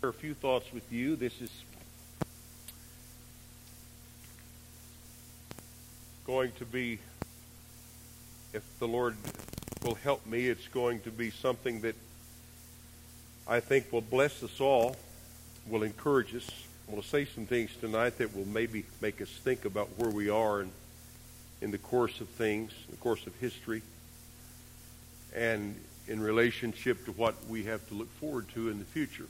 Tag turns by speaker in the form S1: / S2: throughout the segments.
S1: A few thoughts with you. This is going to be, if the Lord will help me, it's going to be something that I think will bless us all, will encourage us. I want to say some things tonight that will maybe make us think about where we are in the course of things, in the course of history, and in relationship to what we have to look forward to in the future.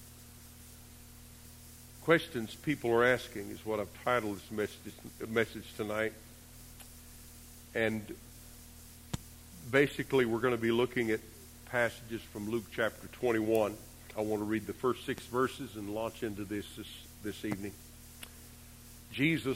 S1: Questions people are asking is what I've titled this message tonight. And basically we're going to be looking at passages from Luke chapter 21. I want to read the first 6 verses and launch into this evening. Jesus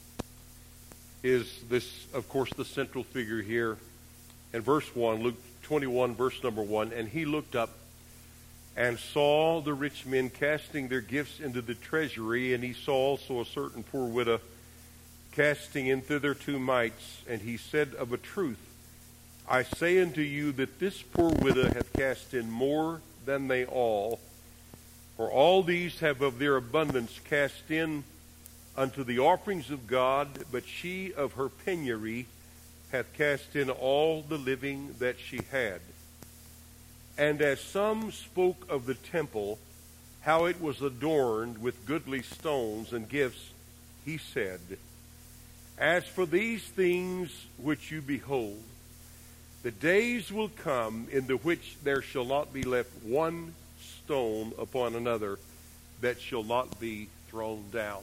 S1: is this, of course, the central figure here. In verse 1, Luke 21, verse number 1, and he looked up and saw the rich men casting their gifts into the treasury, and he saw also a certain poor widow casting in thither 2 mites. And he said, of a truth, I say unto you that this poor widow hath cast in more than they all. For all these have of their abundance cast in unto the offerings of God, but she of her penury hath cast in all the living that she had. And as some spoke of the temple, how it was adorned with goodly stones and gifts, he said, as for these things which you behold, the days will come in the which there shall not be left one stone upon another that shall not be thrown down.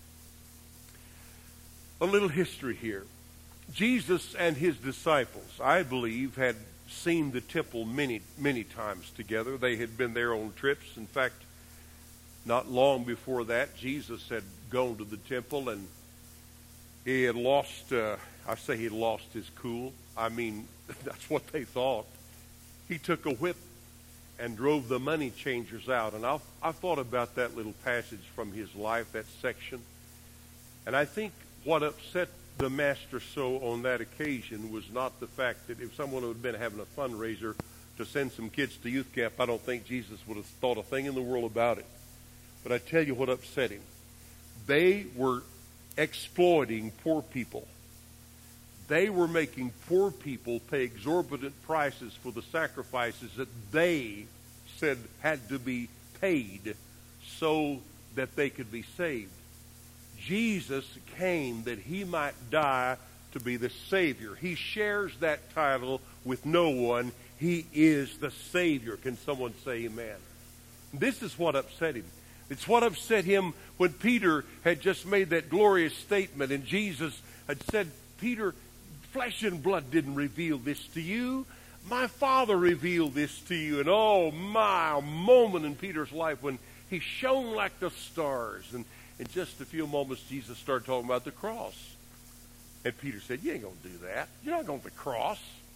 S1: A little history here. Jesus and his disciples, I believe, had seen the temple many, many times together. They had been there on trips. In fact, not long before that, Jesus had gone to the temple and he had lost, I say he lost his cool. I mean, that's what they thought. He took a whip and drove the money changers out. And I thought about that little passage from his life, that section. And I think what upset the master so on that occasion was not the fact that if someone had been having a fundraiser to send some kids to youth camp, I don't think Jesus would have thought a thing in the world about it. But I tell you what upset him. They were exploiting poor people. They were making poor people pay exorbitant prices for the sacrifices that they said had to be paid so that they could be saved. Jesus came that he might die to be the Savior. He shares that title with no one. He is the Savior. Can someone say amen? This is what upset him. It's what upset him when Peter had just made that glorious statement and Jesus had said, Peter, flesh and blood didn't reveal this to you. My Father revealed this to you. And oh my, a moment in Peter's life when he shone like the stars. And in just a few moments, Jesus started talking about the cross. And Peter said, you ain't going to do that. You're not going to the cross.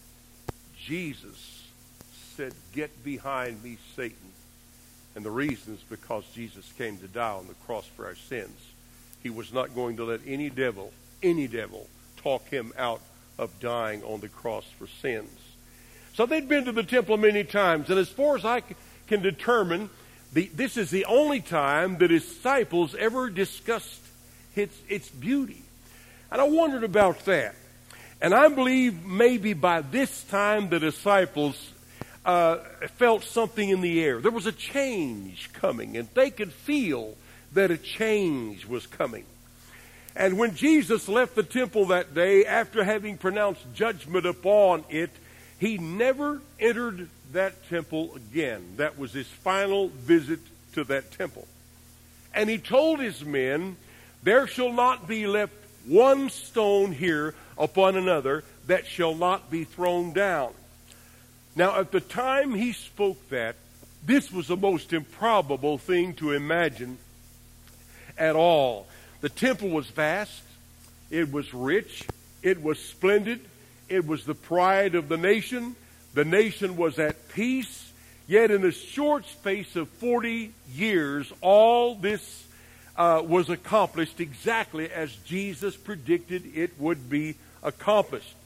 S1: Jesus said, get behind me, Satan. And the reason is because Jesus came to die on the cross for our sins. He was not going to let any devil talk him out of dying on the cross for sins. So they'd been to the temple many times. And as far as I can determine, this is the only time the disciples ever discussed its beauty. And I wondered about that. And I believe maybe by this time the disciples felt something in the air. There was a change coming, and they could feel that a change was coming. And when Jesus left the temple that day, after having pronounced judgment upon it, he never entered that temple again. That was his final visit to that temple. And he told his men, there shall not be left one stone here upon another that shall not be thrown down. Now, at the time he spoke that, this was the most improbable thing to imagine at all. The temple was vast. It was rich. It was splendid. It was the pride of the nation. The nation was at peace. Yet in a short space of 40 years, all this was accomplished exactly as Jesus predicted it would be accomplished.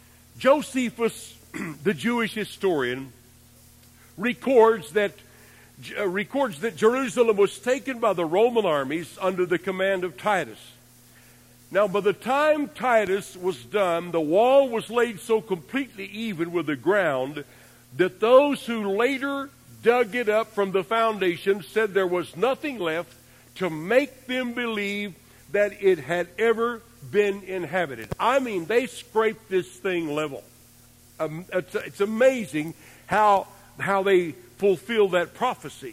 S1: Josephus, the Jewish historian, records that records that Jerusalem was taken by the Roman armies under the command of Titus. Now, by the time Titus was done, the wall was laid so completely even with the ground that those who later dug it up from the foundation said there was nothing left to make them believe that it had ever been inhabited. I mean, they scraped this thing level. It's amazing how they fulfill that prophecy.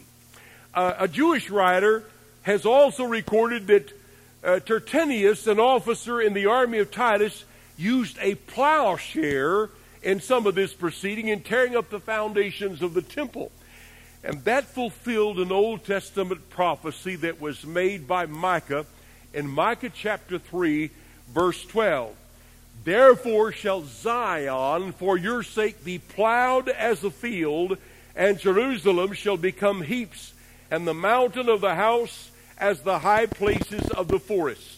S1: A Jewish writer has also recorded that Tertullius, an officer in the army of Titus, used a plowshare in some of this proceeding in tearing up the foundations of the temple. And that fulfilled an Old Testament prophecy that was made by Micah in Micah chapter 3, verse 12. Therefore shall Zion for your sake be plowed as a field, and Jerusalem shall become heaps, and the mountain of the house as the high places of the forest.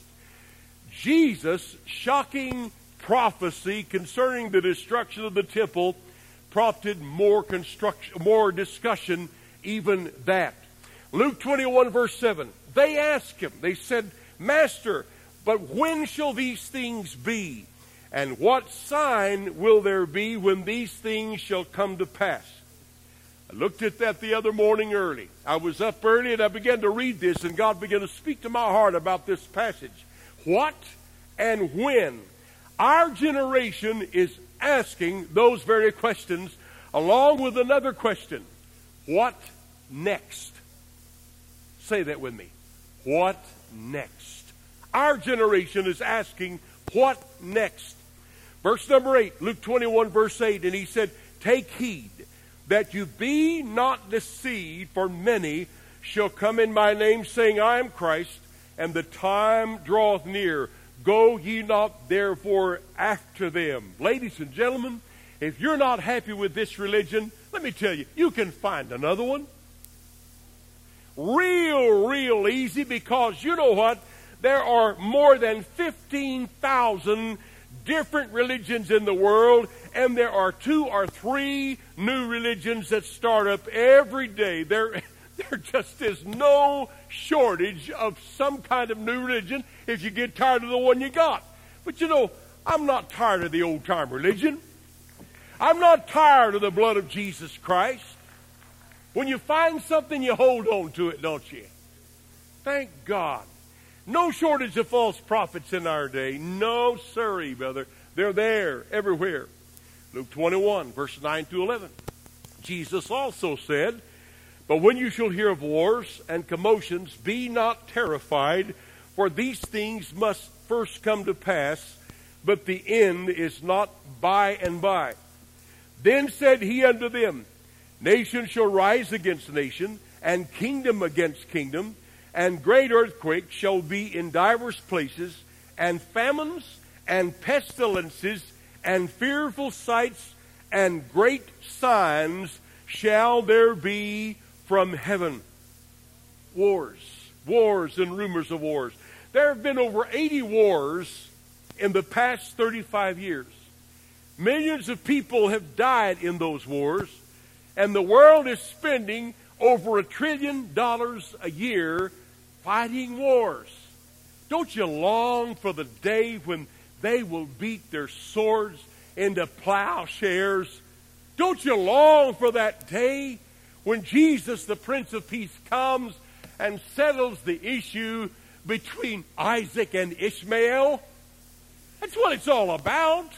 S1: Jesus' shocking prophecy concerning the destruction of the temple prompted more discussion even that. Luke 21 verse 7, they asked him, they said, Master, but when shall these things be? And what sign will there be when these things shall come to pass? I looked at that the other morning early. I was up early and I began to read this, and God began to speak to my heart about this passage. What and when? Our generation is asking those very questions along with another question. What next? Say that with me. What next? Our generation is asking, what next? Verse number 8, Luke 21 verse 8, and he said, take heed that you be not deceived, for many shall come in my name, saying, I am Christ, and the time draweth near. Go ye not therefore after them. Ladies and gentlemen, if you're not happy with this religion, let me tell you, you can find another one. Real easy, because you know what? There are more than 15,000 different religions in the world, and there are 2 or 3 new religions that start up every day. There just is no shortage of some kind of new religion if you get tired of the one you got. But you know, I'm not tired of the old-time religion. I'm not tired of the blood of Jesus Christ. When you find something, you hold on to it, don't you? Thank God. No shortage of false prophets in our day. No, sirree, brother. They're there everywhere. Luke 21, verse 9 to 11. Jesus also said, but when you shall hear of wars and commotions, be not terrified, for these things must first come to pass, but the end is not by and by. Then said he unto them, nation shall rise against nation, and kingdom against kingdom, and great earthquakes shall be in divers places, and famines, and pestilences, and fearful sights, and great signs shall there be from heaven. Wars and rumors of wars. There have been over 80 wars in the past 35 years. Millions of people have died in those wars, and the world is spending over $1 trillion a year fighting wars. Don't you long for the day when they will beat their swords into plowshares? Don't you long for that day when Jesus, the Prince of Peace, comes and settles the issue between Isaac and Ishmael? That's what it's all about.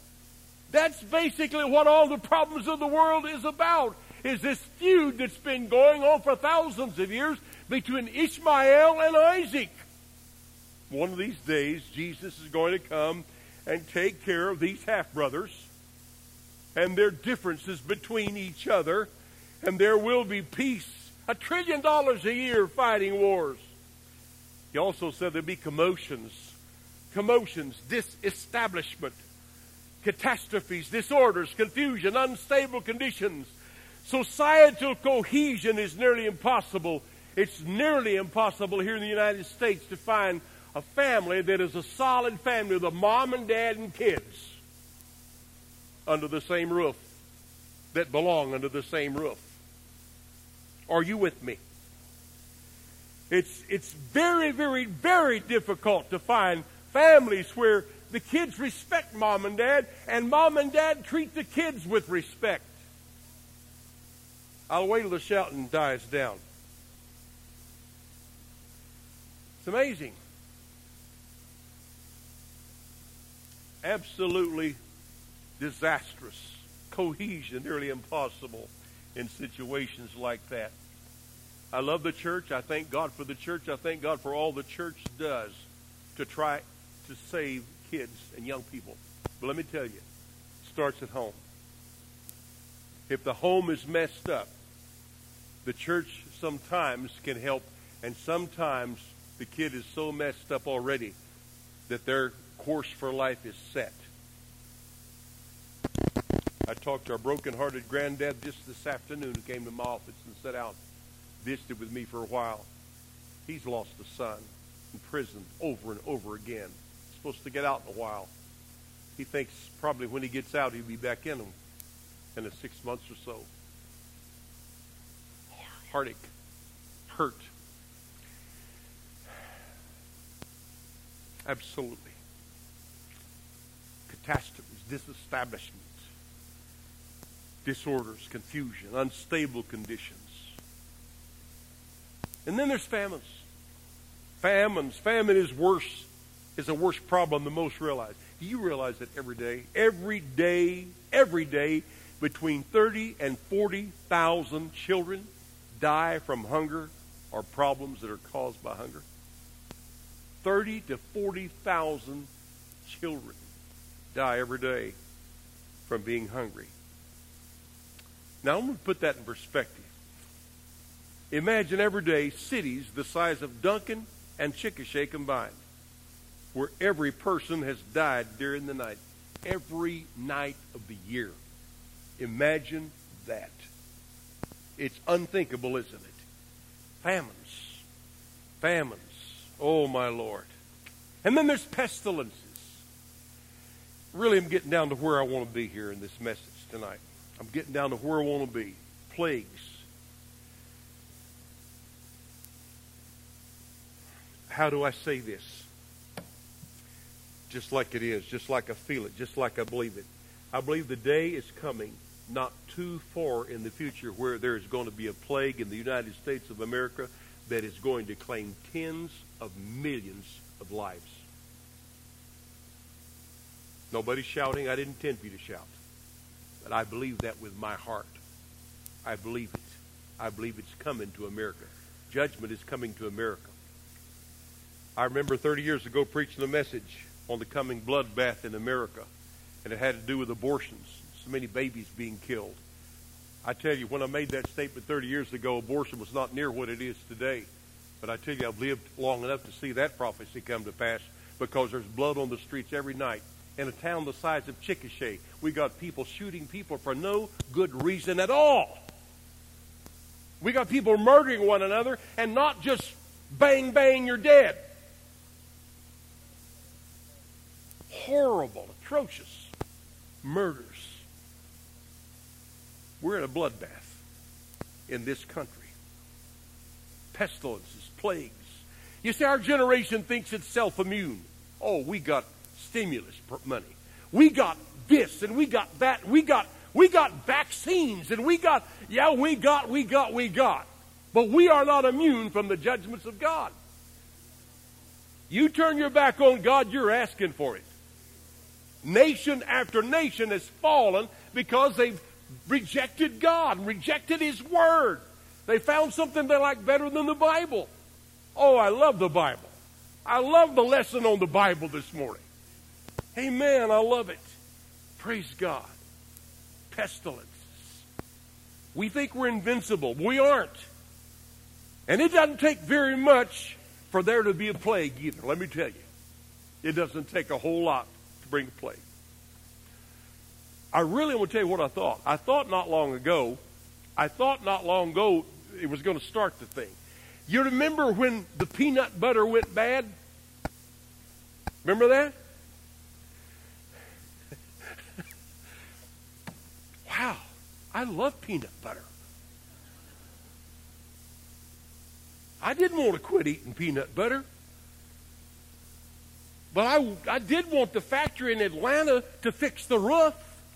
S1: That's basically what all the problems of the world is about, is this feud that's been going on for thousands of years between Ishmael and Isaac. One of these days, Jesus is going to come and take care of these half-brothers and their differences between each other, and there will be peace. $1 trillion a year fighting wars. He also said there'd be commotions, disestablishment, catastrophes, disorders, confusion, unstable conditions. Societal cohesion is nearly impossible. It's nearly impossible here in the United States to find a family that is a solid family with a mom and dad and kids under the same roof, that belong under the same roof. Are you with me? It's very, very, very difficult to find families where the kids respect mom and dad treat the kids with respect. I'll wait till the shouting dies down. It's amazing. Absolutely disastrous. Cohesion, nearly impossible in situations like that. I love the church. I thank God for the church. I thank God for all the church does to try to save kids and young people. But let me tell you, it starts at home. If the home is messed up, the church sometimes can help, and sometimes the kid is so messed up already that their course for life is set. I talked to our broken-hearted granddad just this afternoon who came to my office and sat out, visited with me for a while. He's lost a son in prison over and over again. He's supposed to get out in a while. He thinks probably when he gets out he'll be back in them in 6 months or so. Heartache, hurt. Absolutely. Catastrophes, disestablishment, disorders, confusion, unstable conditions. And then there's famines. Famines. Famine is worse, is a worse problem than most realize. Do you realize that every day, between 30 and 40,000 children die from hunger or problems that are caused by hunger? 30 to 40,000 children die every day from being hungry. Now, I'm going to put that in perspective. Imagine every day cities the size of Duncan and Chickasha combined, where every person has died during the night, every night of the year. Imagine that. It's unthinkable, isn't it? Famines. Famines. Oh, my Lord. And then there's pestilences. Really, I'm getting down to where I want to be here in this message tonight. I'm getting down to where I want to be. Plagues. How do I say this? Just like it is, just like I feel it, just like I believe it. I believe the day is coming, not too far in the future, where there is going to be a plague in the United States of America that is going to claim tens of millions of lives. Nobody's shouting. I didn't intend for you to shout. But I believe that with my heart. I believe it. I believe it's coming to America. Judgment is coming to America. I remember 30 years ago preaching a message on the coming bloodbath in America, and it had to do with abortions, so many babies being killed. I tell you, when I made that statement 30 years ago, abortion was not near what it is today. But I tell you, I've lived long enough to see that prophecy come to pass, because there's blood on the streets every night. In a town the size of Chickasha, we got people shooting people for no good reason at all. We got people murdering one another, and not just bang, bang, you're dead. Horrible, atrocious murders. We're in a bloodbath in this country. Pestilences, plagues. You see, our generation thinks it's self-immune. Oh, we got stimulus money. We got this and we got that. We got vaccines and we got. But we are not immune from the judgments of God. You turn your back on God, you're asking for it. Nation after nation has fallen because they've rejected God, rejected His Word. They found something they like better than the Bible. Oh, I love the Bible. I love the lesson on the Bible this morning. Amen. I love it. Praise God. Pestilences. We think we're invincible. We aren't. And it doesn't take very much for there to be a plague either. Let me tell you. It doesn't take a whole lot to bring a plague. I really want to tell you what I thought. I thought not long ago it was going to start the thing. You remember when the peanut butter went bad? Remember that? Wow, I love peanut butter. I didn't want to quit eating peanut butter. But I did want the factory in Atlanta to fix the roof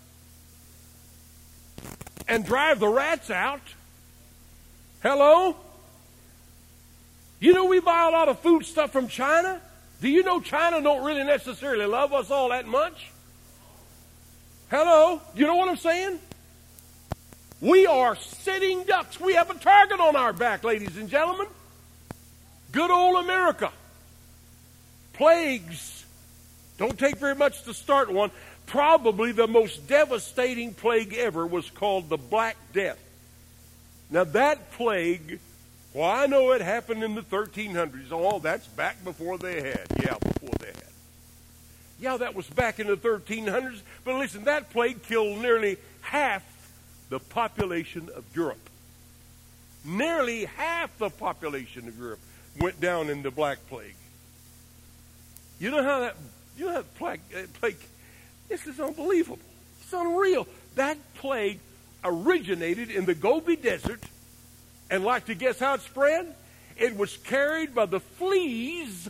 S1: and drive the rats out. Hello? You know we buy a lot of food stuff from China? Do you know China don't really necessarily love us all that much? Hello? You know what I'm saying? We are sitting ducks. We have a target on our back, ladies and gentlemen. Good old America. Plagues. Don't take very much to start one. Probably the most devastating plague ever was called the Black Death. Now that plague, well, I know it happened in the 1300s. Oh, that's back before they had. Yeah, before they had. Yeah, that was back in the 1300s. But listen, that plague killed nearly half the population of Europe. Nearly half the population of Europe went down in the Black Plague. You know how that plague, this is unbelievable. It's unreal. That plague originated in the Gobi Desert, and like to guess how it spread? It was carried by the fleas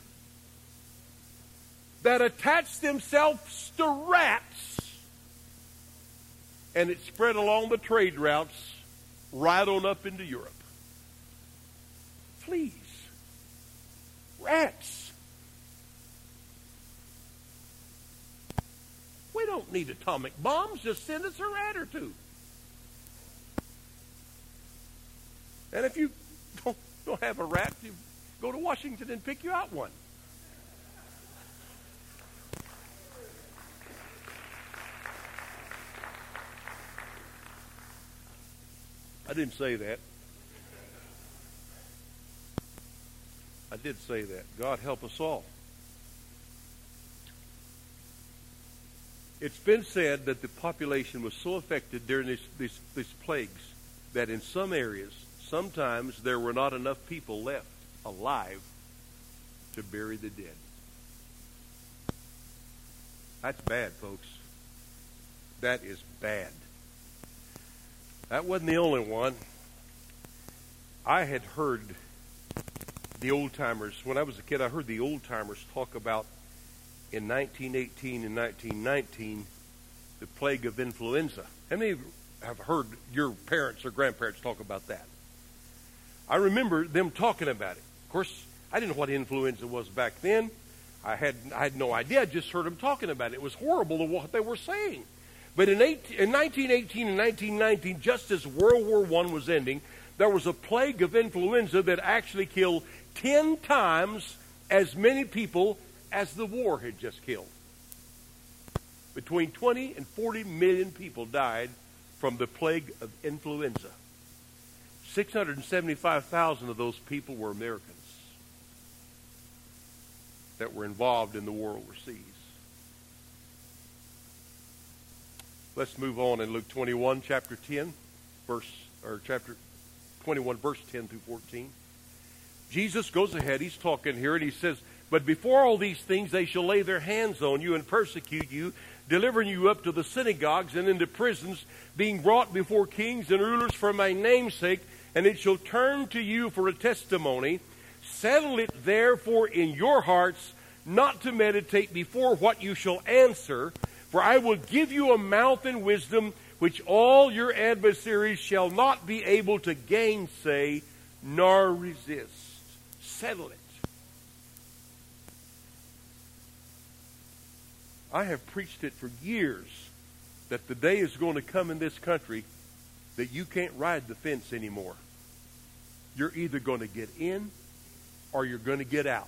S1: that attached themselves to rats, and it spread along the trade routes right on up into Europe. Fleas. Rats. We don't need atomic bombs. Just send us a rat or two. And if you don't have a rat, you go to Washington and pick you out one. I didn't say that. I did say that. God help us all. It's been said that the population was so affected during these plagues that in some areas, sometimes there were not enough people left alive to bury the dead. That's bad, folks. That is bad. That wasn't the only one. I had heard the old-timers, when I was a kid, I heard the old-timers talk about in 1918 and 1919, the plague of influenza. How many have heard your parents or grandparents talk about that? I remember them talking about it. Of course, I didn't know what influenza was back then. I had no idea. I just heard them talking about it. It was horrible what they were saying. But in 1918 and 1919, just as World War I was ending, there was a plague of influenza that actually killed 10 times as many people as the war had just killed. Between 20 and 40 million people died from the plague of influenza. 675,000 of those people were Americans that were involved in the war overseas. Let's move on in Luke 21, chapter 10, chapter 21, verse 10 through 14. Jesus goes ahead, he's talking here, and he says, "But before all these things they shall lay their hands on you and persecute you, delivering you up to the synagogues and into prisons, being brought before kings and rulers for my name's sake, and it shall turn to you for a testimony. Settle it therefore in your hearts, not to meditate before what you shall answer. For I will give you a mouth and wisdom, which all your adversaries shall not be able to gainsay nor resist." Settle it. I have preached it for years that the day is going to come in this country that you can't ride the fence anymore. You're either going to get in or you're going to get out.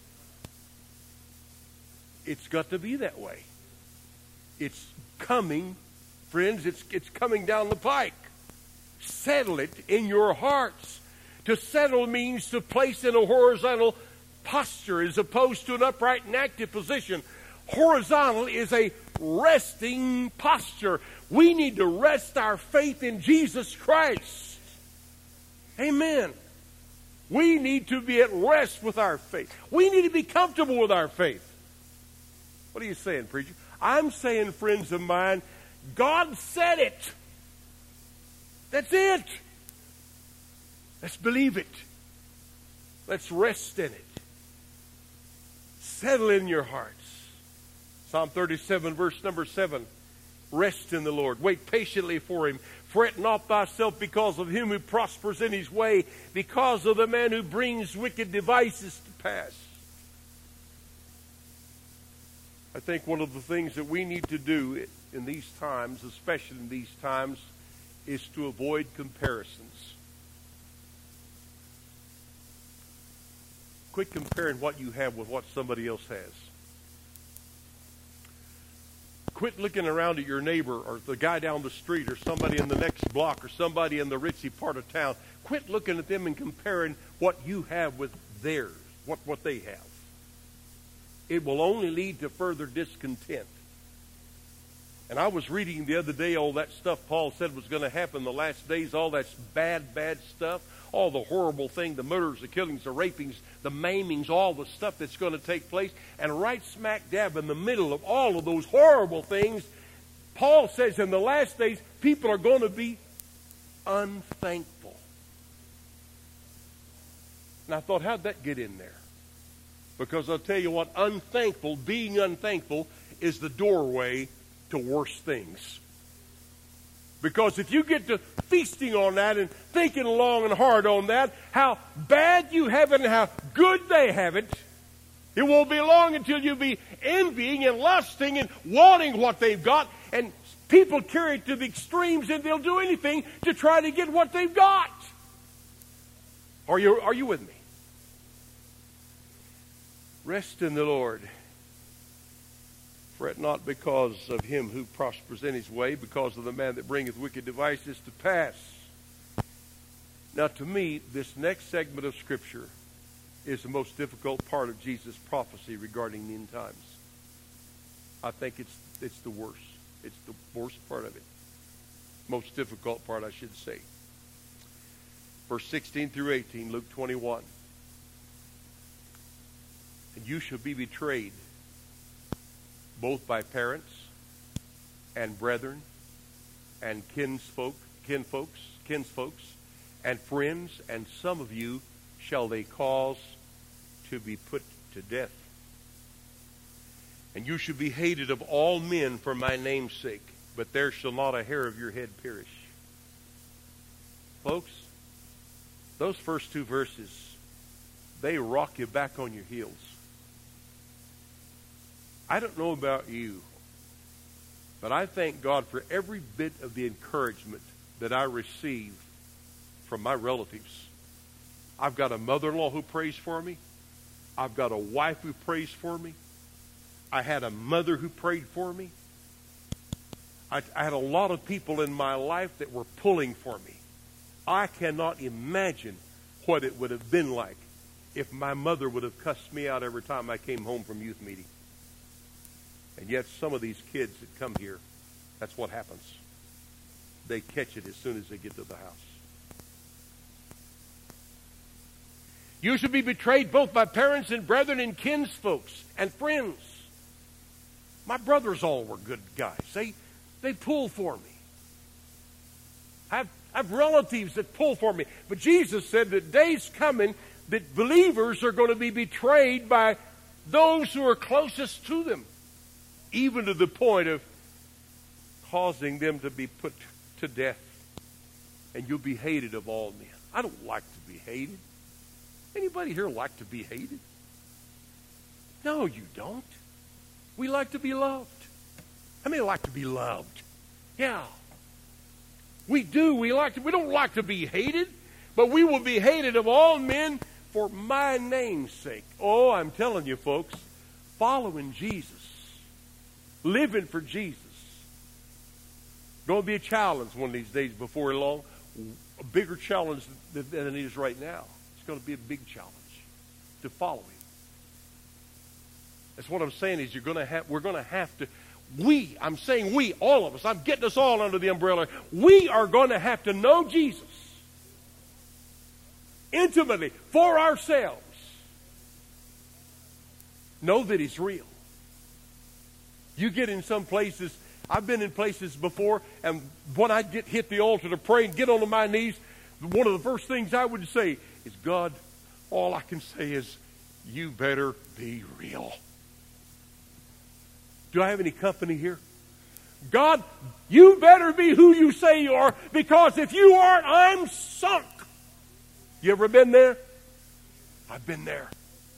S1: It's got to be that way. It's coming, friends, it's coming down the pike. Settle it in your hearts. To settle means to place in a horizontal posture as opposed to an upright and active position. Horizontal is a resting posture. We need to rest our faith in Jesus Christ. Amen. We need to be at rest with our faith. We need to be comfortable with our faith. What are you saying, preacher? I'm saying, friends of mine, God said it. That's it. Let's believe it. Let's rest in it. Settle in your hearts. Psalm 37, verse number 7. Rest in the Lord. Wait patiently for him. Fret not thyself because of him who prospers in his way, because of the man who brings wicked devices to pass. I think one of the things that we need to do in these times, especially in these times, is to avoid comparisons. Quit comparing what you have with what somebody else has. Quit looking around at your neighbor or the guy down the street or somebody in the next block or somebody in the ritzy part of town. Quit looking at them and comparing what you have with theirs, what they have. It will only lead to further discontent. And I was reading the other day all that stuff Paul said was going to happen in the last days, all that bad stuff, all the horrible thing, the murders, the killings, the rapings, the maimings, all the stuff that's going to take place. And right smack dab in the middle of all of those horrible things, Paul says in the last days, people are going to be unthankful. And I thought, how'd that get in there? Because I'll tell you what, being unthankful is the doorway to worse things. Because if you get to feasting on that and thinking long and hard on that, how bad you have it and how good they have it, it won't be long until you'll be envying and lusting and wanting what they've got. And people carry it to the extremes and they'll do anything to try to get what they've got. Are you with me? Rest in the Lord. Fret not because of him who prospers in his way, because of the man that bringeth wicked devices to pass. Now, to me, this next segment of Scripture is the most difficult part of Jesus' prophecy regarding the end times. I think it's the worst. It's the worst part of it. Most difficult part, I should say. Verse 16 through 18, Luke 21. And you shall be betrayed both by parents and brethren and kinsfolks and friends, and some of you shall they cause to be put to death. And you shall be hated of all men for my name's sake, but there shall not a hair of your head perish. Folks, those first two verses, they rock you back on your heels. I don't know about you, but I thank God for every bit of the encouragement that I receive from my relatives. I've got a mother-in-law who prays for me. I've got a wife who prays for me. I had a mother who prayed for me. I had a lot of people in my life that were pulling for me. I cannot imagine what it would have been like if my mother would have cussed me out every time I came home from youth meeting. And yet some of these kids that come here, that's what happens. They catch it as soon as they get to the house. You shall be betrayed both by parents and brethren and kinsfolks and friends. My brothers all were good guys. They pull for me. I have relatives that pull for me. But Jesus said that day's coming that believers are going to be betrayed by those who are closest to them, even to the point of causing them to be put to death. And you'll be hated of all men. I don't like to be hated. Anybody here like to be hated? No, you don't. We like to be loved. How many like to be loved? Yeah. We do. We don't like to be hated, but we will be hated of all men for my name's sake. Oh, I'm telling you, folks, following Jesus, living for Jesus, going to be a challenge one of these days before long, a bigger challenge than it is right now. It's going to be a big challenge to follow him. That's what I'm saying is we're going to have to, I'm saying we, all of us, I'm getting us all under the umbrella. We are going to have to know Jesus intimately for ourselves. Know that he's real. You get in some places, I've been in places before, and when I hit the altar to pray and get on my knees, one of the first things I would say is, God, all I can say is, you better be real. Do I have any company here? God, you better be who you say you are, because if you aren't, I'm sunk. You ever been there? I've been there.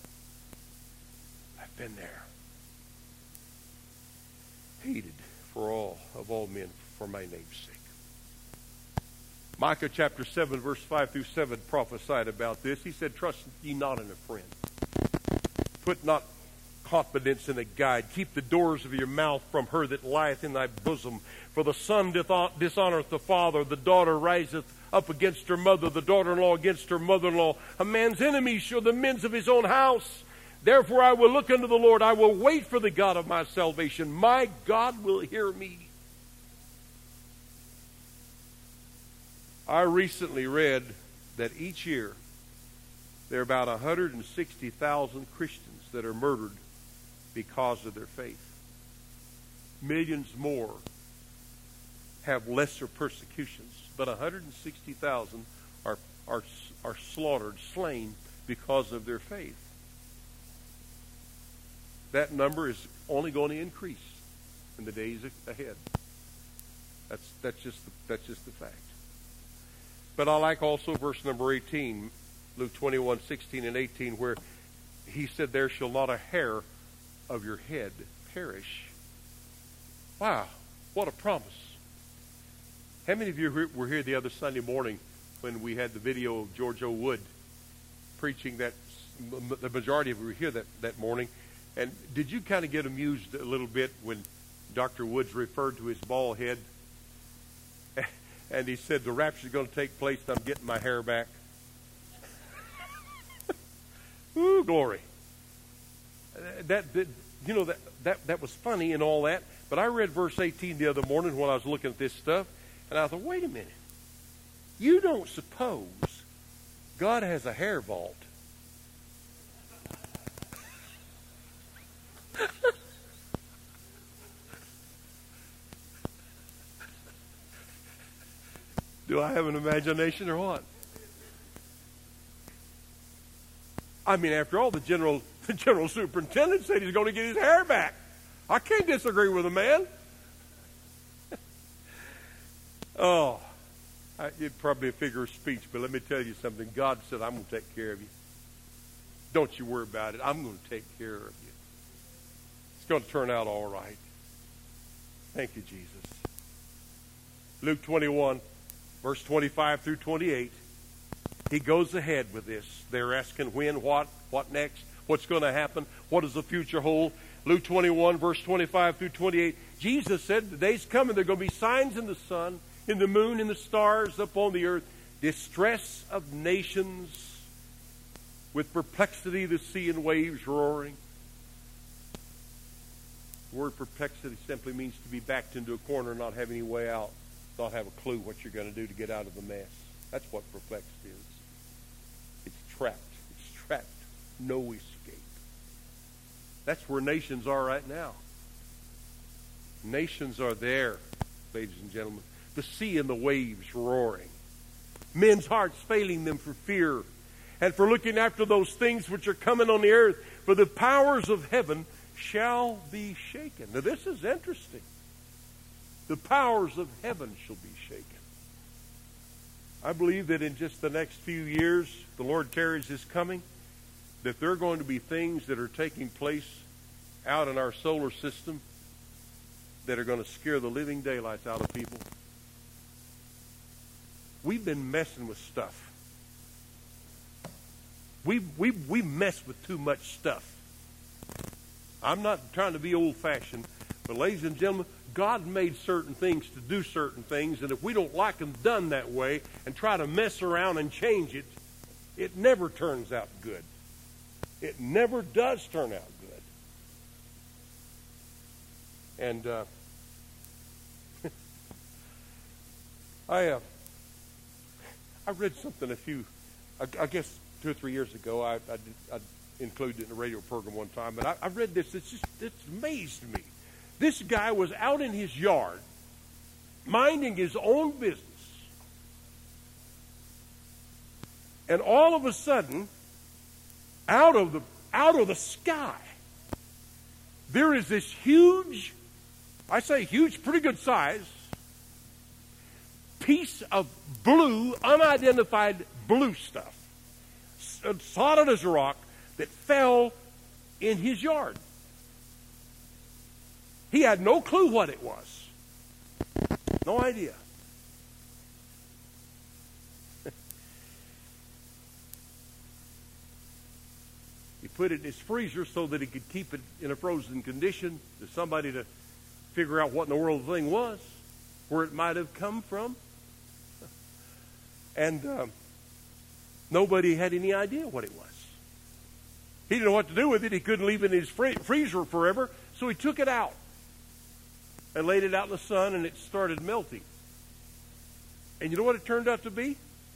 S1: I've been there. Hated for all men for my name's sake. Micah chapter 7, verse 5 through 7 prophesied about this. He said, trust ye not in a friend. Put not confidence in a guide. Keep the doors of your mouth from her that lieth in thy bosom. For the son dishonoreth the father, the daughter riseth up against her mother, the daughter-in-law against her mother-in-law. A man's enemies shall the men of his own house. Therefore I will look unto the Lord. I will wait for the God of my salvation. My God will hear me. I recently read that each year there are about 160,000 Christians that are murdered because of their faith. Millions more have lesser persecutions, but 160,000 are slaughtered, slain because of their faith. That number is only going to increase in the days ahead. That's just the fact. But I like also verse number 18, Luke 21, 16 and 18, where he said, there shall not a hair of your head perish. Wow, what a promise. How many of you were here the other Sunday morning when we had the video of George O. Wood preaching that? The majority of you were here that morning. And did you kind of get amused a little bit when Dr. Woods referred to his bald head? And he said, the rapture is going to take place and I'm getting my hair back. Ooh, glory. That was funny and all that. But I read verse 18 the other morning when I was looking at this stuff. And I thought, wait a minute. You don't suppose God has a hair vault? Do I have an imagination or what? I mean, after all, the general superintendent said he's going to get his hair back. I can't disagree with the man. It's probably a figure of speech, but let me tell you something. God said, I'm going to take care of you. Don't you worry about it. I'm going to take care of you. It's going to turn out all right. Thank you, Jesus. Luke 21, verse 25 through 28. He goes ahead with this. They're asking when, what next, what's going to happen, what does the future hold. Luke 21, verse 25 through 28. Jesus said, the day's coming, there are going to be signs in the sun, in the moon, in the stars, upon the earth, distress of nations, with perplexity the sea and waves roaring. The word perplexity simply means to be backed into a corner and not have any way out, not have a clue what you're going to do to get out of the mess. That's what perplexed is. It's trapped. It's trapped. No escape. That's where nations are right now. Nations are there, ladies and gentlemen. The sea and the waves roaring. Men's hearts failing them for fear and for looking after those things which are coming on the earth. For the powers of heaven shall be shaken. Now this is interesting. The powers of heaven shall be shaken. I believe that in just the next few years, the Lord tarries His coming, that there are going to be things that are taking place out in our solar system that are going to scare the living daylights out of people. We've been messing with stuff. We mess with too much stuff. I'm not trying to be old-fashioned, but ladies and gentlemen, God made certain things to do certain things, and if we don't like them done that way and try to mess around and change it, it never turns out good. It never does turn out good. And I read something I guess 2 or 3 years ago. I included it in a radio program one time, but I read this. It's amazed me. This guy was out in his yard, minding his own business, and all of a sudden, out of the sky, there is this huge, I say huge, pretty good size, piece of blue, unidentified blue stuff, solid as a rock, that fell in his yard. He had no clue what it was. No idea. He put it in his freezer so that he could keep it in a frozen condition for somebody to figure out what in the world the thing was, where it might have come from. And nobody had any idea what it was. He didn't know what to do with it. He couldn't leave it in his freezer forever, so he took it out and laid it out in the sun, and it started melting. And you know what it turned out to be?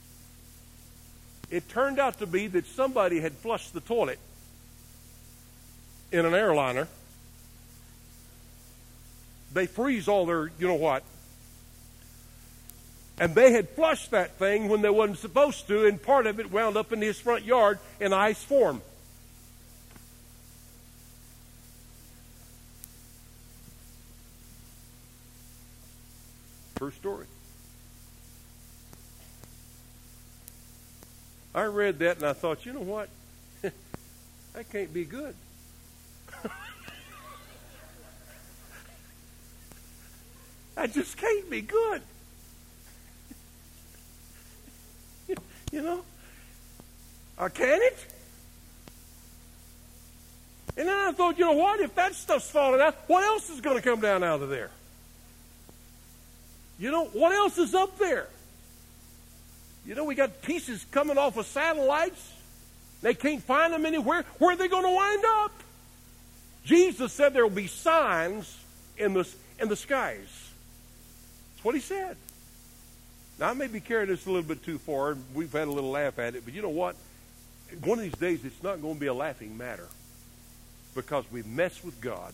S1: It turned out to be that somebody had flushed the toilet in an airliner. They freeze all their, you know what. And they had flushed that thing when they wasn't supposed to, and part of it wound up in his front yard in ice form. True story. I read that and I thought, you know what? That can't be good. That just can't be good. You know? Can it? And then I thought, you know what? If that stuff's falling out, what else is going to come down out of there? You know, what else is up there? You know, we got pieces coming off of satellites. They can't find them anywhere. Where are they going to wind up? Jesus said there will be signs in the skies. That's what he said. Now, I may be carrying this a little bit too far. We've had a little laugh at it. But you know what? One of these days, it's not going to be a laughing matter because we've messed with God.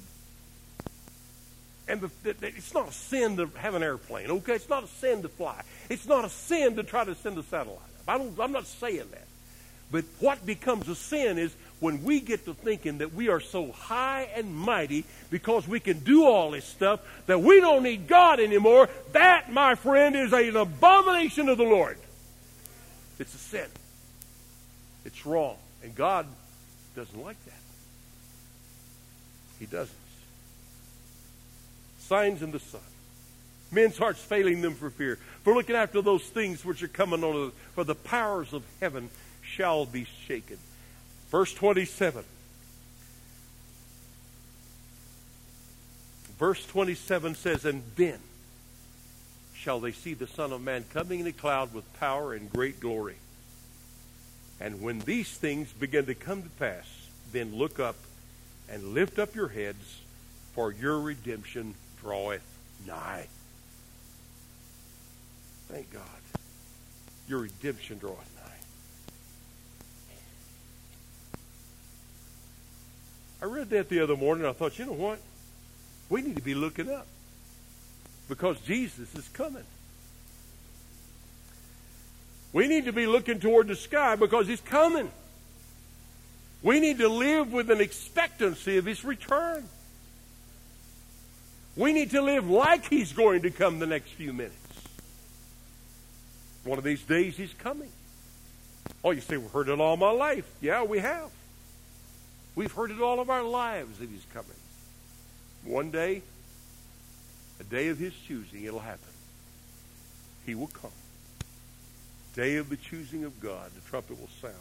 S1: And it's not a sin to have an airplane, okay? It's not a sin to fly. It's not a sin to try to send a satellite up. I'm not saying that. But what becomes a sin is when we get to thinking that we are so high and mighty because we can do all this stuff that we don't need God anymore. That, my friend, is an abomination of the Lord. It's a sin. It's wrong. And God doesn't like that. He doesn't. Signs in the sun. Men's hearts failing them for fear. For looking after those things which are coming on us. For the powers of heaven shall be shaken. Verse 27. Verse 27 says, and then shall they see the Son of Man coming in a cloud with power and great glory. And when these things begin to come to pass, then look up and lift up your heads, for your redemption draweth nigh. Thank God. Your redemption draweth nigh. I read that the other morning and I thought, you know what? We need to be looking up because Jesus is coming. We need to be looking toward the sky because he's coming. We need to live with an expectancy of his return. We need to live like he's going to come the next few minutes. One of these days he's coming. Oh, you say, we've heard it all my life. Yeah, we have. We've heard it all of our lives that he's coming. One day, a day of his choosing, it'll happen. He will come. Day of the choosing of God, the trumpet will sound.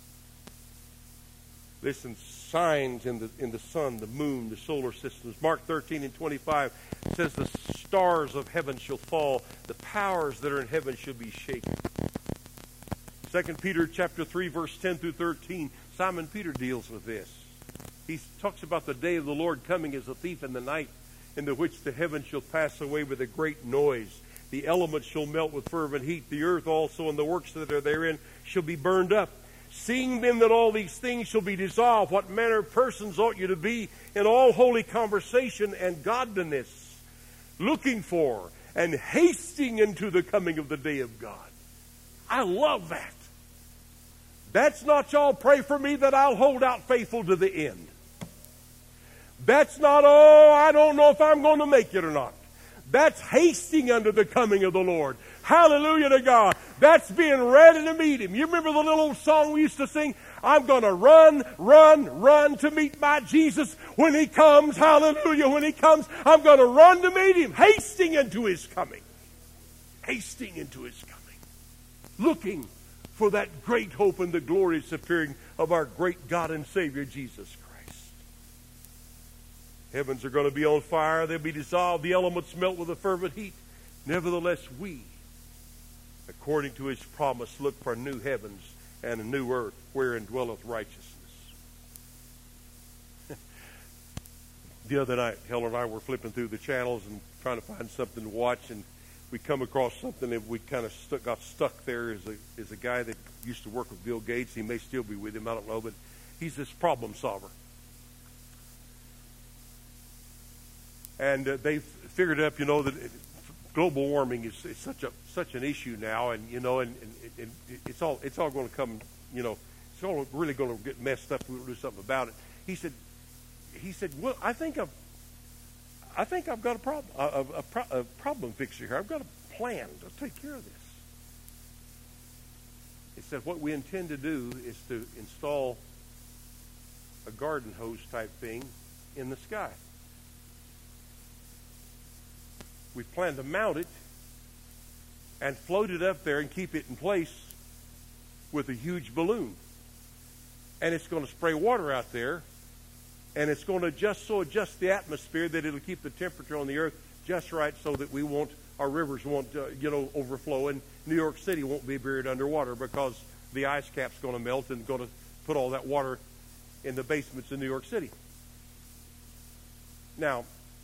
S1: Listen, signs in the sun, the moon, the solar systems. Mark 13 and 25 says the stars of heaven shall fall. The powers that are in heaven shall be shaken. 2 Peter chapter 3, verse 10 through 13, Simon Peter deals with this. He talks about the day of the Lord coming as a thief in the night, into which the heavens shall pass away with a great noise. The elements shall melt with fervent heat. The earth also and the works that are therein shall be burned up. Seeing then that all these things shall be dissolved, what manner of persons ought you to be in all holy conversation and godliness, looking for and hasting into the coming of the day of God. I love that. That's not y'all pray for me that I'll hold out faithful to the end. That's not, oh, I don't know if I'm going to make it or not. That's hasting unto the coming of the Lord. Hallelujah to God. That's being ready to meet Him. You remember the little old song we used to sing? I'm going to run, run, run to meet my Jesus when He comes. Hallelujah. When He comes, I'm going to run to meet Him. Hasting into His coming. Hasting into His coming. Looking for that great hope and the glorious appearing of our great God and Savior, Jesus Christ. Heavens are going to be on fire. They'll be dissolved. The elements melt with a fervent heat. Nevertheless, we, according to His promise, look for new heavens and a new earth wherein dwelleth righteousness. The other night, Helen and I were flipping through the channels and trying to find something to watch, and we come across something that we kind of got stuck there. Is a guy that used to work with Bill Gates. He may still be with him, I don't know, but he's this problem solver. And they've figured up, that global warming is such an issue now, and and it's all going to come, it's all really going to get messed up if we don't do something about it. He said, well, I think I've got a problem fixer here. I've got a plan to take care of this. He said, what we intend to do is to install a garden hose type thing in the sky. We plan to mount it and float it up there and keep it in place with a huge balloon. And it's going to spray water out there, and it's going to adjust the atmosphere that it'll keep the temperature on the earth just right so that our rivers won't overflow, and New York City won't be buried underwater because the ice cap's going to melt and going to put all that water in the basements in New York City. Now,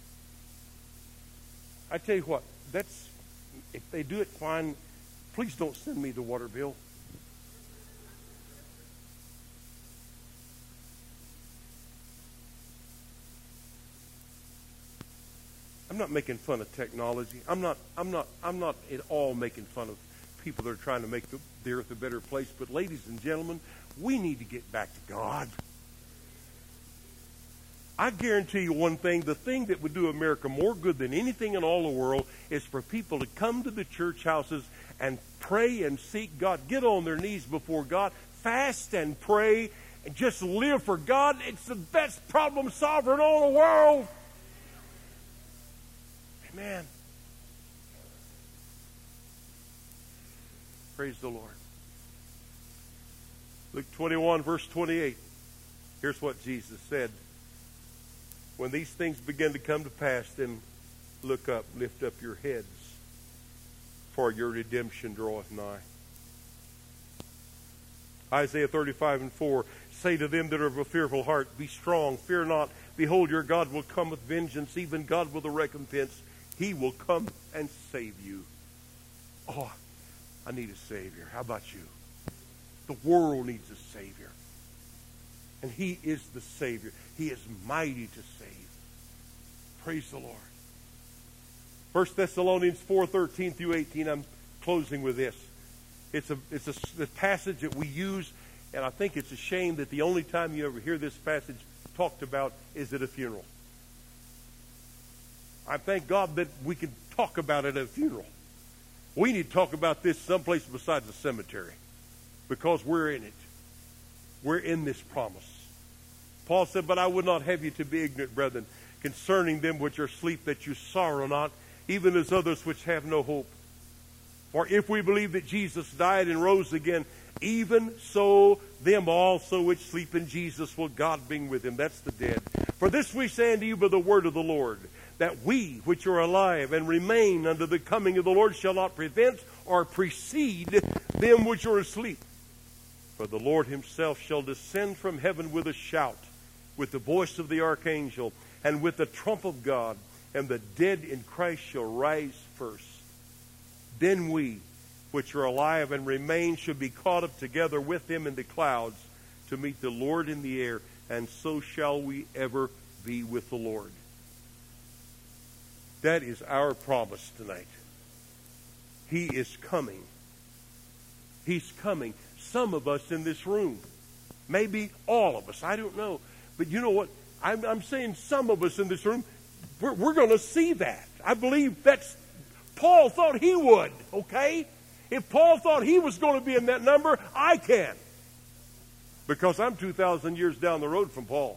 S1: I tell you what, if they do it fine, please don't send me the water bill. I'm not making fun of technology. I'm not at all making fun of people that are trying to make the earth a better place. But ladies and gentlemen, we need to get back to God. I guarantee you one thing, the thing that would do America more good than anything in all the world is for people to come to the church houses and pray and seek God. Get on their knees before God, fast and pray, and just live for God. It's the best problem solver in all the world. Amen. Praise the Lord. Luke 21, verse 28. Here's what Jesus said. When these things begin to come to pass, then look up, lift up your heads, for your redemption draweth nigh. Isaiah 35 and 4, say to them that are of a fearful heart, be strong, fear not. Behold, your God will come with vengeance, even God with a recompense. He will come and save you. Oh, I need a Savior. How about you? The world needs a Savior. And He is the Savior. He is mighty to save. Praise the Lord. 1 Thessalonians 4:13 through 18. I'm closing with this. It's a passage that we use, and I think it's a shame that the only time you ever hear this passage talked about is at a funeral. I thank God that we can talk about it at a funeral. We need to talk about this someplace besides the cemetery, because we're in it. We're in this promise. Paul said, but I would not have you to be ignorant, brethren, concerning them which are asleep, that you sorrow not, even as others which have no hope. For if we believe that Jesus died and rose again, even so them also which sleep in Jesus will God bring with him. That's the dead. For this we say unto you by the word of the Lord, that we which are alive and remain unto the coming of the Lord shall not prevent or precede them which are asleep. For the Lord himself shall descend from heaven with a shout, with the voice of the archangel, and with the trump of God, and the dead in Christ shall rise first. Then we, which are alive and remain, shall be caught up together with him in the clouds to meet the Lord in the air, and so shall we ever be with the Lord. That is our promise tonight. He is coming. He's coming. some of us in this room. Maybe all of us. I don't know. But you know what? I'm saying some of us in this room, we're going to see that. I believe that's, Paul thought he would, okay? If Paul thought he was going to be in that number, I can. Because I'm 2,000 years down the road from Paul.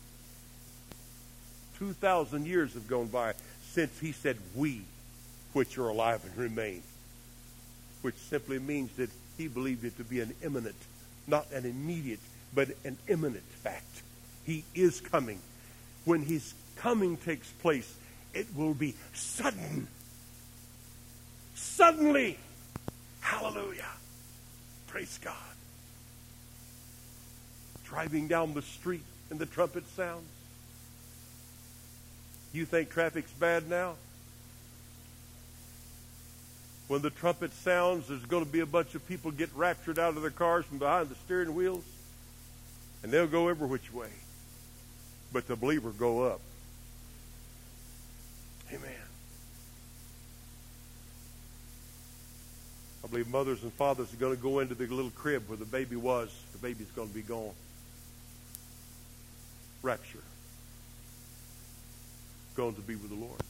S1: 2,000 years have gone by since he said, we, which are alive and remain. Which simply means that he believed it to be an imminent, not an immediate, but an imminent fact. He is coming. When his coming takes place, it will be sudden. Suddenly. Hallelujah. Praise God. Driving down the street and the trumpet sounds. You think traffic's bad now? When the trumpet sounds, there's going to be a bunch of people get raptured out of their cars from behind the steering wheels. And they'll go every which way. But the believer go up. Amen. I believe mothers and fathers are going to go into the little crib where the baby was. The baby's going to be gone. Rapture. Going to be with the Lord.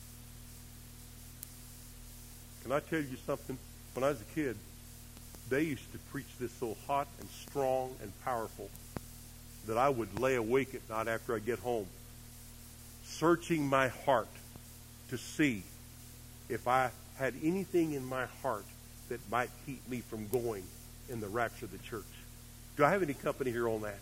S1: Can I tell you something? When I was a kid, they used to preach this so hot and strong and powerful that I would lay awake at night after I get home, searching my heart to see if I had anything in my heart that might keep me from going in the rapture of the church. Do I have any company here on that?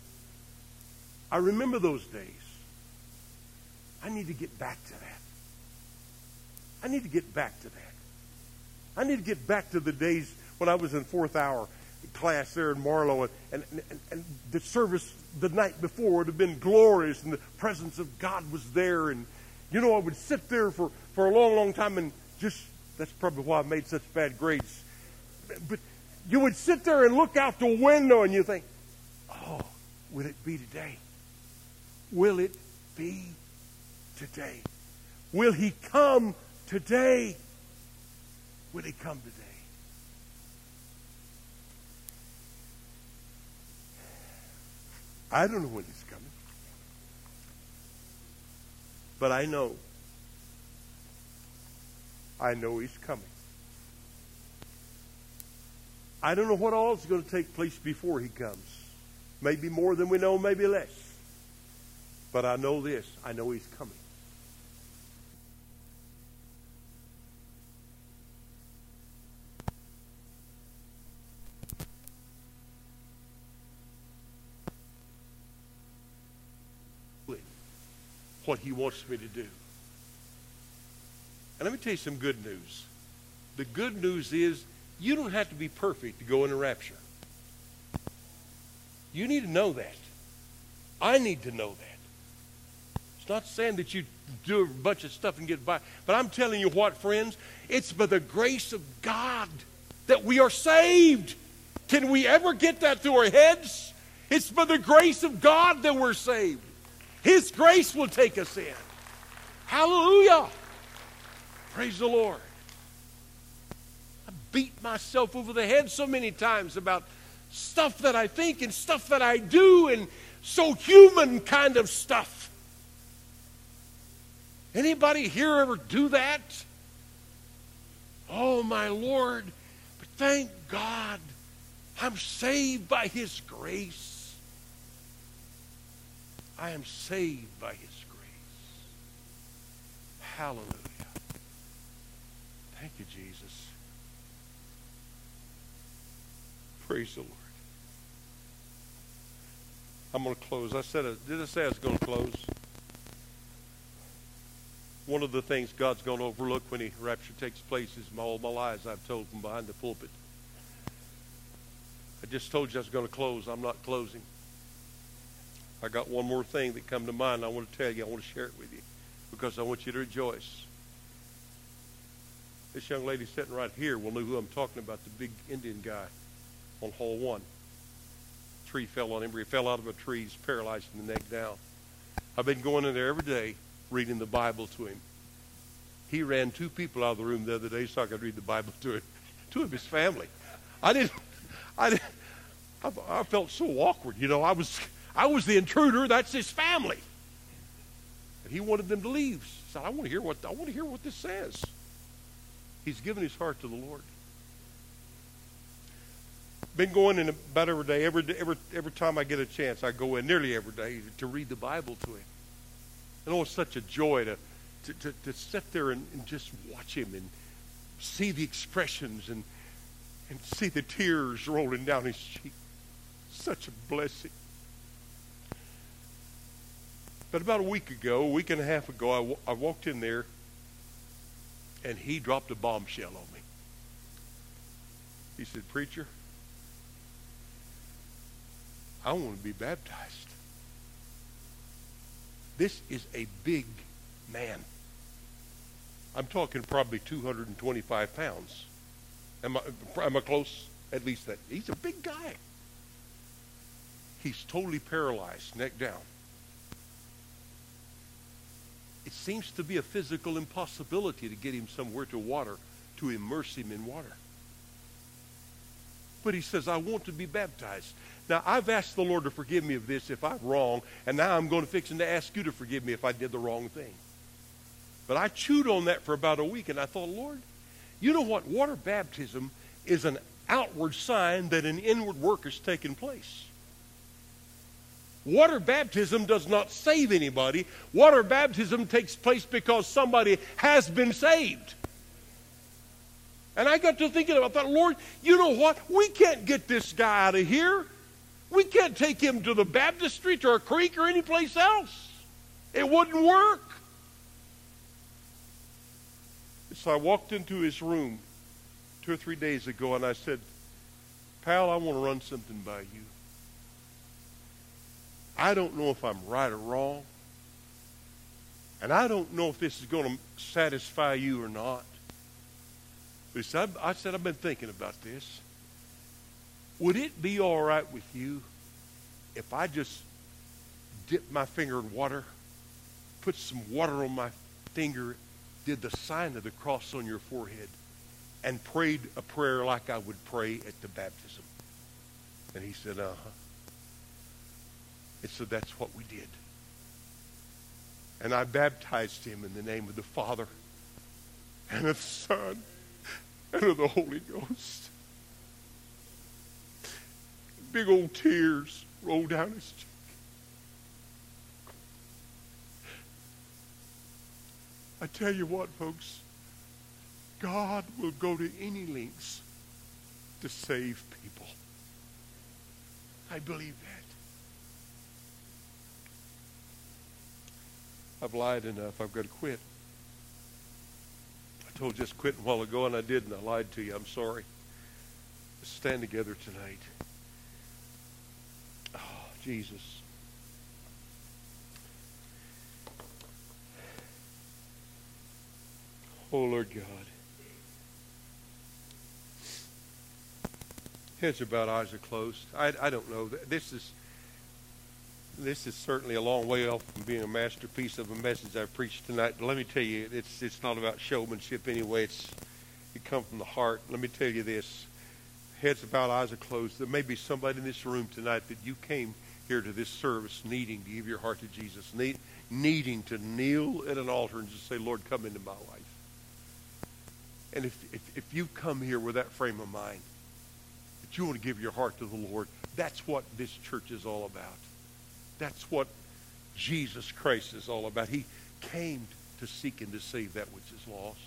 S1: I remember those days. I need to get back to that. I need to get back to that. I need to get back to the days when I was in 4th hour class there in Marlow, and the service the night before would have been glorious, and the presence of God was there. And, you know, I would sit there for a long, long time, and just, that's probably why I made such bad grades. But you would sit there and look out the window, and you think, oh, will it be today? Will it be today? Will he come today? Will he come today? I don't know when he's coming. But I know he's coming. I don't know what all is going to take place before he comes. Maybe more than we know, maybe less. But I know this. I know he's coming. What he wants me to do. And let me tell you some good news. The good news is you don't have to be perfect to go in a rapture. You need to know that. I need to know that. It's not saying that you do a bunch of stuff and get by. But I'm telling you what, friends, it's by the grace of God that we are saved. Can we ever get that through our heads? It's by the grace of God that we're saved. His grace will take us in. Hallelujah. Praise the Lord. I beat myself over the head so many times about stuff that I think and stuff that I do, and so human kind of stuff. Anybody here ever do that? Oh, my Lord. But thank God I'm saved by his grace. I am saved by his grace. Hallelujah. Thank you, Jesus. Praise the Lord. I'm going to close. Did I say I was going to close? One of the things God's going to overlook when the rapture takes place is all my lies I've told from behind the pulpit. I just told you I was going to close. I'm not closing. I got one more thing that come to mind I want to tell you. I want to share it with you because I want you to rejoice. This young lady sitting right here will know who I'm talking about, the big Indian guy on Hall 1. A tree fell on him. He fell out of a tree. He's paralyzed from the neck down. I've been going in there every day reading the Bible to him. He ran 2 people out of the room the other day so I could read the Bible to him. 2 of his family. I I felt so awkward. You know, I was the intruder. That's his family. And he wanted them to leave. He said, I want to hear what this says. He's given his heart to the Lord. Been going in about every day. Every time I get a chance, I go in nearly every day to read the Bible to him. And it's such a joy to sit there and just watch him and see the expressions and see the tears rolling down his cheek. Such a blessing. But about a week and a half ago, I walked in there, and he dropped a bombshell on me. He said, "Preacher, I want to be baptized." This is a big man. I'm talking probably 225 pounds. Am I close? At least that. He's a big guy. He's totally paralyzed, neck down. It seems to be a physical impossibility to get him somewhere to immerse him in water. But he says, "I want to be baptized." Now, I've asked the Lord to forgive me of this if I'm wrong, and now I'm going to fix and to ask you to forgive me if I did the wrong thing. But I chewed on that for about a week, and I thought, Lord, you know what? Water baptism is an outward sign that an inward work is taking place. Water baptism does not save anybody. Water baptism takes place because somebody has been saved. And I got to thinking about that. Lord, you know what? We can't get this guy out of here. We can't take him to the baptistry, to a creek, or any place else. It wouldn't work. So I walked into his room 2 or 3 days ago, and I said, "Pal, I want to run something by you. I don't know if I'm right or wrong, and I don't know if this is going to satisfy you or not." But I said, "I've been thinking about this. Would it be all right with you if I just dipped my finger in water, put some water on my finger, did the sign of the cross on your forehead, and prayed a prayer like I would pray at the baptism?" And he said, "Uh-huh." And so that's what we did. And I baptized him in the name of the Father and of the Son and of the Holy Ghost. Big old tears rolled down his cheek. I tell you what, folks, God will go to any lengths to save people. I believe that. I've lied enough. I've got to quit. I told you just quit a while ago, and I didn't. I lied to you. I'm sorry. Let's stand together tonight. Oh, Jesus. Oh, Lord God. Heads are bowed, eyes are closed. I don't know. This is certainly a long way off from being a masterpiece of a message I preached tonight. But let me tell you, it's not about showmanship anyway. It comes from the heart. Let me tell you this. Heads are bowed, eyes are closed. There may be somebody in this room tonight that you came here to this service needing to give your heart to Jesus, needing to kneel at an altar and just say, "Lord, come into my life." And if you come here with that frame of mind, that you want to give your heart to the Lord, that's what this church is all about. That's what Jesus Christ is all about. He came to seek and to save that which is lost.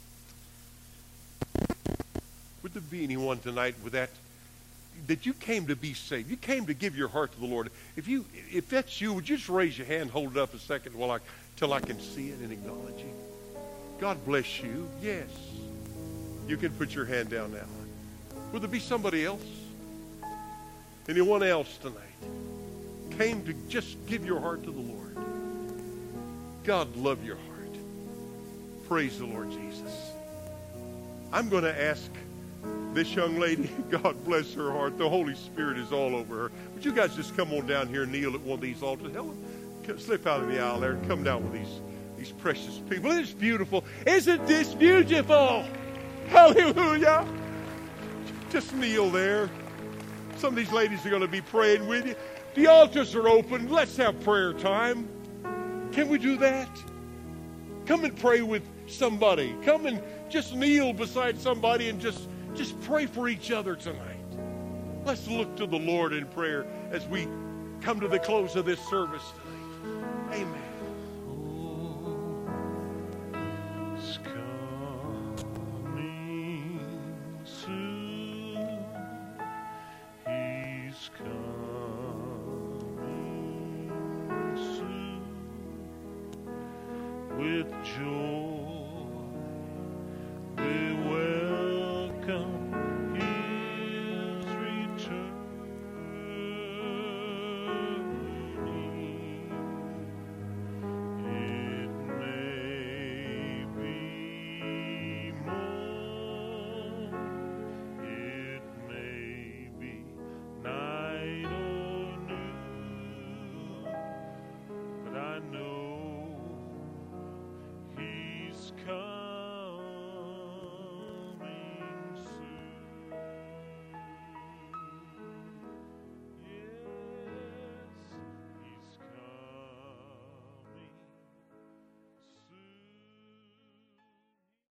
S1: Would there be anyone tonight with that you came to be saved? You came to give your heart to the Lord. If that's you, would you just raise your hand, hold it up a second till I can see it and acknowledge you? God bless you. Yes. You can put your hand down now. Would there be somebody else? Anyone else tonight? Came to just give your heart to the Lord. God love your heart. Praise the Lord Jesus. I'm going to ask this young lady, God bless her heart, the Holy Spirit is all over her. Would you guys just come on down here and kneel at one of these altars? Slip out of the aisle there and come down with these precious people. It's beautiful. Isn't this beautiful? Hallelujah. Just kneel there. Some of these ladies are going to be praying with you. The altars are open. Let's have prayer time. Can we do that? Come and pray with somebody. Come and just kneel beside somebody and just pray for each other tonight. Let's look to the Lord in prayer as we come to the close of this service tonight. Amen.
S2: It's coming soon. He's coming soon. With joy we welcome His returning. It may be morn, it may be night or noon, but I know He's come.